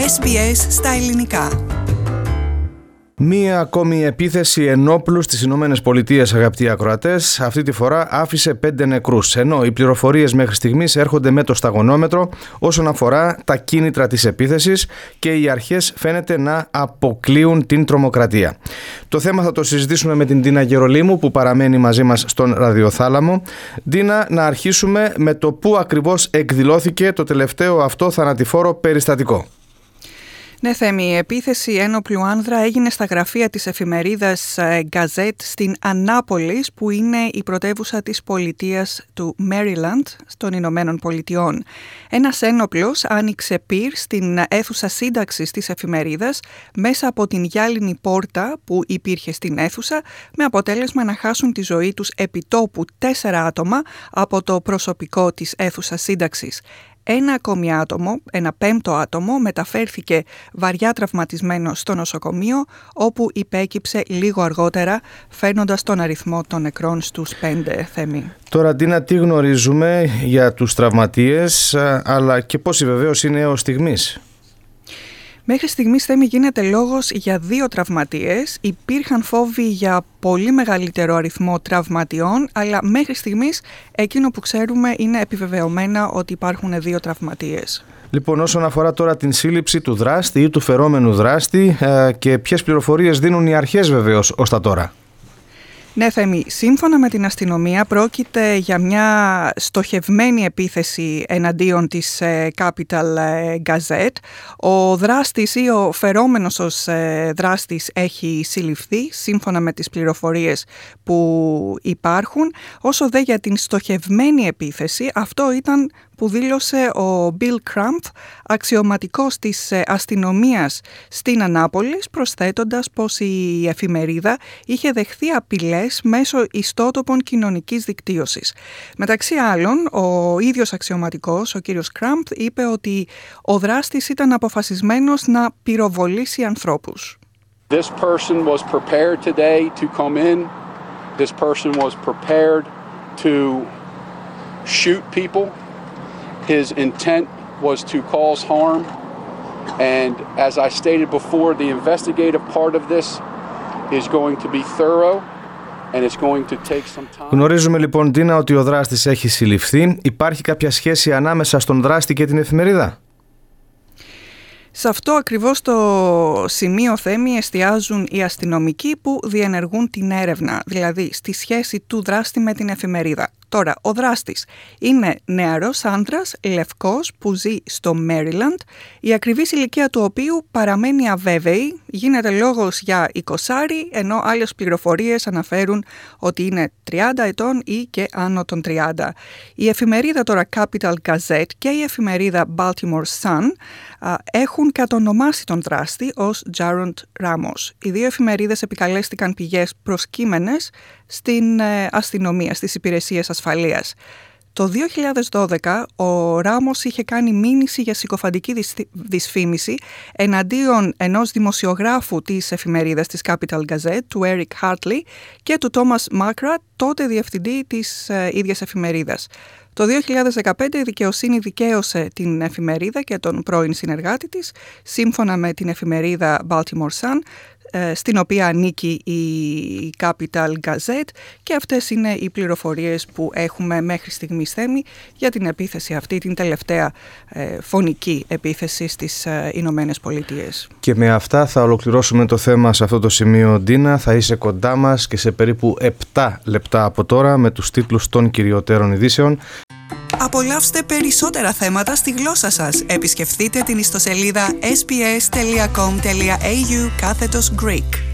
SBS στα ελληνικά. Μία ακόμη επίθεση ενόπλου στις Ηνωμένες Πολιτείες, αγαπητοί ακροατές, αυτή τη φορά άφησε 5 νεκρούς, ενώ οι πληροφορίες μέχρι στιγμής έρχονται με το σταγονόμετρο όσον αφορά τα κίνητρα της επίθεσης και οι αρχές φαίνεται να αποκλείουν την τρομοκρατία. Το θέμα θα το συζητήσουμε με την Ντίνα Γερολίμου που παραμένει μαζί μας στον ραδιοθάλαμο. Ντίνα, να αρχίσουμε με το πού ακριβώς εκδηλώθηκε το τελευταίο αυτό θανατηφόρο περιστατικό. Ναι, Θέμη, η επίθεση ένοπλου άνδρα έγινε στα γραφεία της εφημερίδας Gazette στην Ανάπολης, που είναι η πρωτεύουσα της πολιτείας του Maryland των Ηνωμένων Πολιτειών. Ένας ένοπλος άνοιξε πυρ στην αίθουσα σύνταξης της εφημερίδας μέσα από την γυάλινη πόρτα που υπήρχε στην αίθουσα, με αποτέλεσμα να χάσουν τη ζωή τους επιτόπου 4 άτομα από το προσωπικό της αίθουσας σύνταξης. Ένα ακόμη άτομο, ένα 5ο άτομο, μεταφέρθηκε βαριά τραυματισμένο στο νοσοκομείο, όπου υπέκυψε λίγο αργότερα, φέρνοντας τον αριθμό των νεκρών στους 5, Θέμη. Τώρα, Ντίνα, τι γνωρίζουμε για τους τραυματίες, αλλά και πόσοι βεβαίως είναι έως στιγμής? Μέχρι στιγμής, Θέμη, γίνεται λόγος για 2 τραυματίες. Υπήρχαν φόβοι για πολύ μεγαλύτερο αριθμό τραυματιών, αλλά μέχρι στιγμής εκείνο που ξέρουμε είναι επιβεβαιωμένα ότι υπάρχουν 2 τραυματίες. Λοιπόν, όσον αφορά τώρα την σύλληψη του δράστη ή του φερόμενου δράστη, και ποιες πληροφορίες δίνουν οι αρχές βεβαίως ως τα τώρα? Ναι, Θέμη, σύμφωνα με την αστυνομία πρόκειται για μια στοχευμένη επίθεση εναντίον της Capital Gazette. Ο δράστης ή ο φερόμενος ως δράστης έχει συλληφθεί σύμφωνα με τις πληροφορίες που υπάρχουν. Όσο δε για την στοχευμένη επίθεση, αυτό ήταν που δήλωσε ο Bill Crump, αξιωματικός της αστυνομίας στην Ανάπολης, προσθέτοντας πως η εφημερίδα είχε δεχθεί απειλές μέσω ιστότοπων κοινωνικής δικτύωσης. Μεταξύ άλλων, ο ίδιος αξιωματικός, ο κύριος Crump, είπε ότι ο δράστης ήταν αποφασισμένος να πυροβολήσει ανθρώπους. This person was prepared today to come in. This person was prepared to shoot people. His intent was to cause harm, and as I stated before, the investigative part of this is going to be thorough and it's going to take some time. Γνωρίζουμε λοιπόν, Ντίνα, ότι ο δράστης έχει συλληφθεί. Υπάρχει κάποια σχέση ανάμεσα στον δράστη και την εφημερίδα? Σε αυτό ακριβώς το σημείο, Θέμη, εστιάζουν οι αστυνομικοί που διενεργούν την έρευνα, δηλαδή στη σχέση του δράστη με την εφημερίδα. Τώρα, ο δράστης είναι νεαρός άντρας, λευκός, που ζει στο Maryland, η ακριβής ηλικία του οποίου παραμένει αβέβαιη. Γίνεται λόγος για 20, ενώ άλλες πληροφορίες αναφέρουν ότι είναι 30 ετών ή και άνω των 30. Η εφημερίδα τώρα Capital Gazette και η εφημερίδα Baltimore Sun έχουν κατονομάσει τον δράστη ως Jarrod Ramos. Οι 2 εφημερίδες επικαλέστηκαν πηγές προσκύμενες στην αστυνομία, στις υπηρεσίες ασφαλείας. Το 2012 ο Ράμος είχε κάνει μήνυση για συκοφαντική δυσφήμιση εναντίον ενός δημοσιογράφου της εφημερίδας της Capital Gazette, του Eric Hartley, και του Thomas Makrat, τότε διευθυντή της ίδιας εφημερίδας. Το 2015 η δικαιοσύνη δικαίωσε την εφημερίδα και τον πρώην συνεργάτη της, σύμφωνα με την εφημερίδα Baltimore Sun, στην οποία ανήκει η Capital Gazette, και αυτές είναι οι πληροφορίες που έχουμε μέχρι στιγμής, Θέμη, για την επίθεση αυτή, την τελευταία φωνική επίθεση στις Ηνωμένες Πολιτείες. Και με αυτά θα ολοκληρώσουμε το θέμα σε αυτό το σημείο, Ντίνα. Θα είσαι κοντά μας και σε περίπου 7 λεπτά από τώρα με τους τίτλους των κυριωτέρων ειδήσεων. Απολαύστε περισσότερα θέματα στη γλώσσα σας. Επισκεφτείτε την ιστοσελίδα sbs.com.au/Greek.